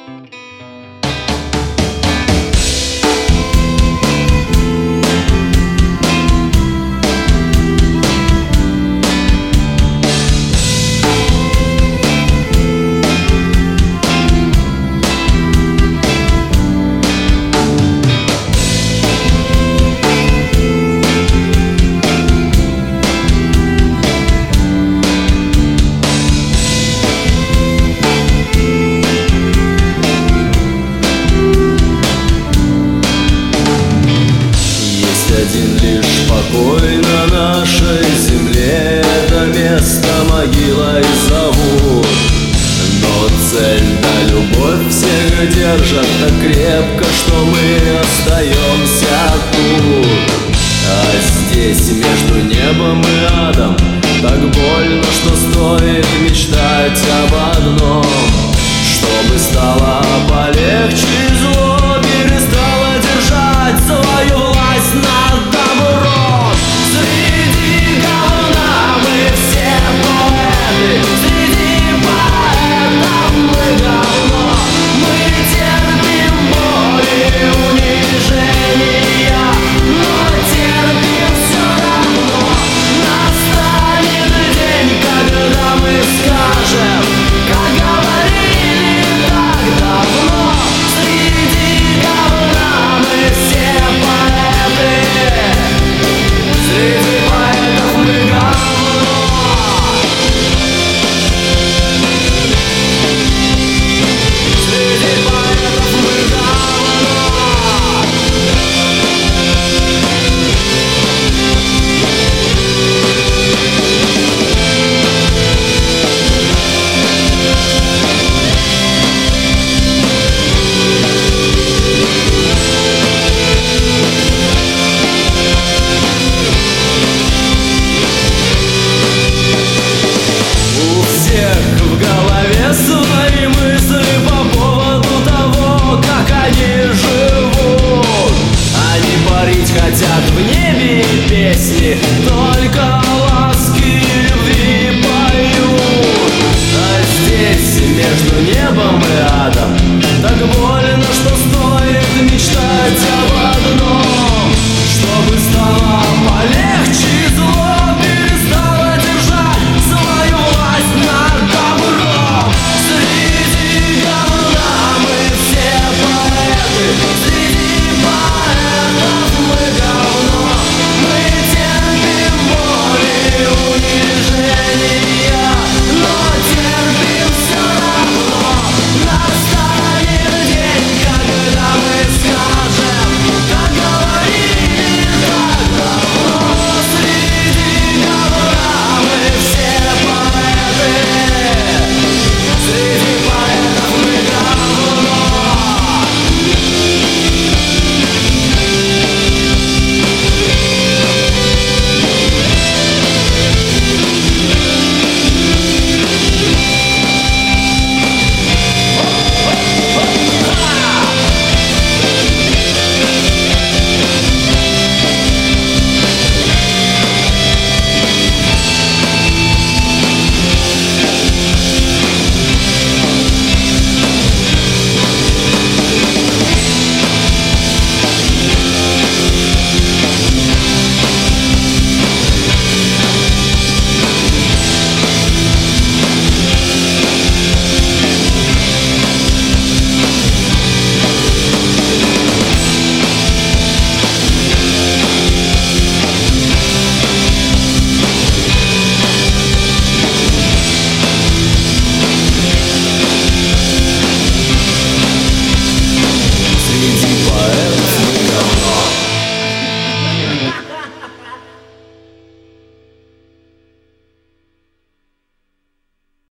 Один лишь покой на нашей земле, это место могила и зовут. Но цель да любовь всех держат так крепко, что мы остаемся тут. А здесь между небом и адом так больно, что стоит мечтать об одном: чтобы стало полегче и зло перестало держать свою власть над добром. Среди говна мы все поэты, среди поэтов мы говно. Мы терпим боли и унижения, но терпим все равно. Настанет день, когда мы скажем, как говорили так давно: среди говна мы все поэты, среди поэтов мы говно. Среди поэтов мы говно. У всех в голове свои мысли по поводу того, как они живут. Они парить хотят в небе и песни только ласки и любви поют. А здесь между небом и адом так больно, что стоит мечтать об одном: